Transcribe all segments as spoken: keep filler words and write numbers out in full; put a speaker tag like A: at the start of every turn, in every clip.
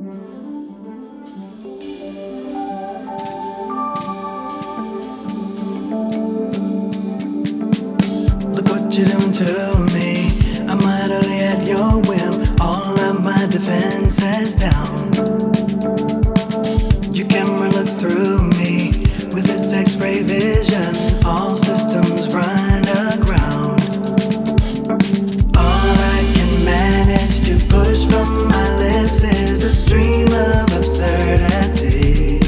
A: Look what you're doing to me. I'm utterly at your whim. All of my defenses down. Your camera looks through me with its X-ray vision. All systems run aground. All I can manage to push from my lips is a stream of absurdity.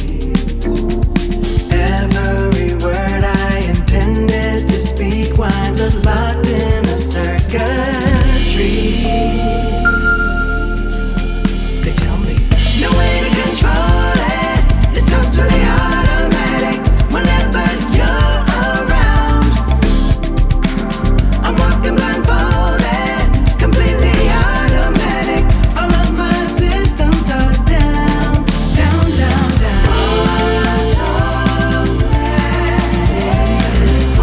A: Every word I intended to speak winds up locked in a circuitry. They tell me no way to control it. It's totally automatic whenever you're around. I'm walking blindfolded, completely automatic. All of my systems are down, down, down, down. Automatic,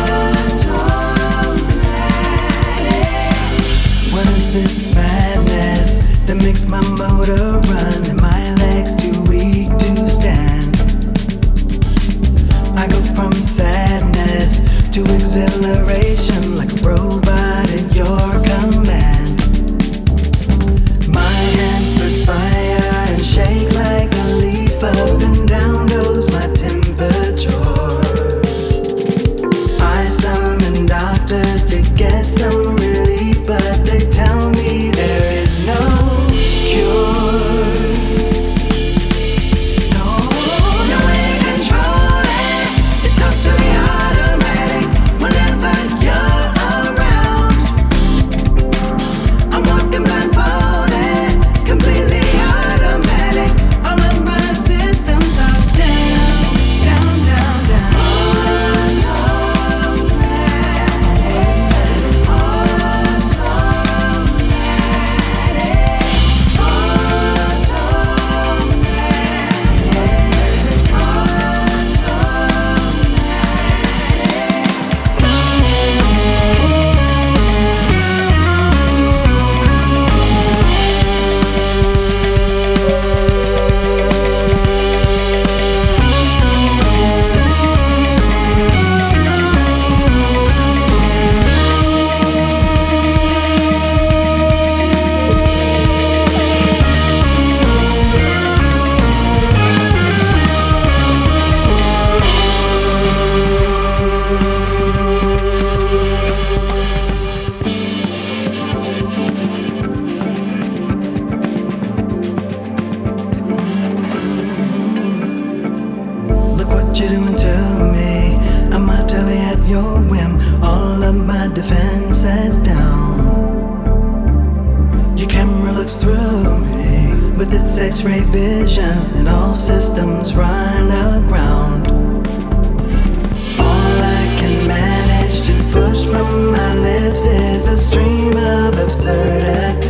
A: automatic. What is this madness that makes my motor run and my legs too weak to stand? I go from sadness to exhilaration like a robot at your command. My hands perspire and shake like a leaf. Up and down goes my temperature. I summon doctors to get some relief, but they tell me there is no cure. No, no way to control it. It's totally automatic whenever you're around. I'm walking blindfolded, completely automatic. All of my systems are down, down, down, down. Automatic, automatic, Look what you're doing to me. I'm utterly at your whim. All of my defenses down. Your camera looks through me with its X-ray vision, and all systems run aground. All I can manage to push from my lips is a stream of absurdity.